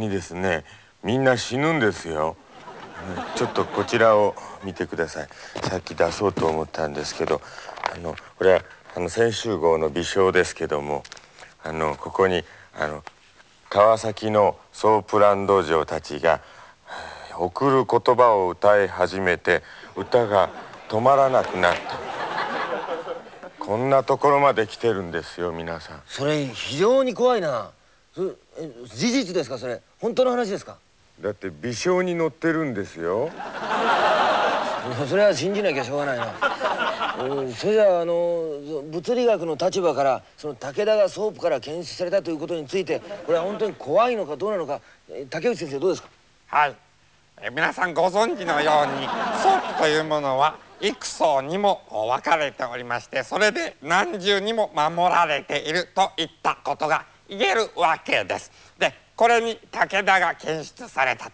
にですね、みんな死ぬんですよ。ちょっとこちらを見てください。さっき出そうと思ったんですけど、これは先週号の微笑ですけども、ここに川崎のソープランド嬢たちが送る言葉を歌い始めて歌が止まらなくなった。こんなところまで来てるんですよ、皆さん。 それ非常に怖いな。事実ですか？それ本当の話ですか？ だって微笑に載ってるんですよ。 それは信じなきゃしょうがないな。それじゃあ物理学の立場からその武田がソープから検出されたということについて、これは本当に怖いのかどうなのか、竹内先生どうですか？ はい、皆さんご存知のようにソープというものは幾層にも分かれておりまして、それで何重にも守られているといったことが言えるわけです。でこれに武田が検出された。